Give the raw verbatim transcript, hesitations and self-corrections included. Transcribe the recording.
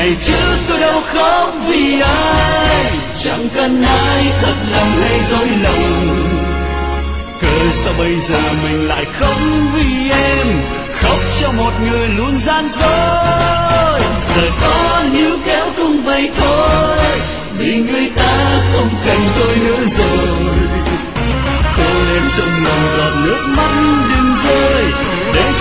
ngày trước tôi đâu khóc vì ai, chẳng cần ai thật lòng hay dối lòng. Cớ sao bây giờ mình lại khóc vì em, khóc cho một người luôn gian dối. Giờ có níu kéo cũng vậy thôi, vì người ta không cần tôi nữa rồi. Cô em trong lòng giọt nước mắt đừng rơi, để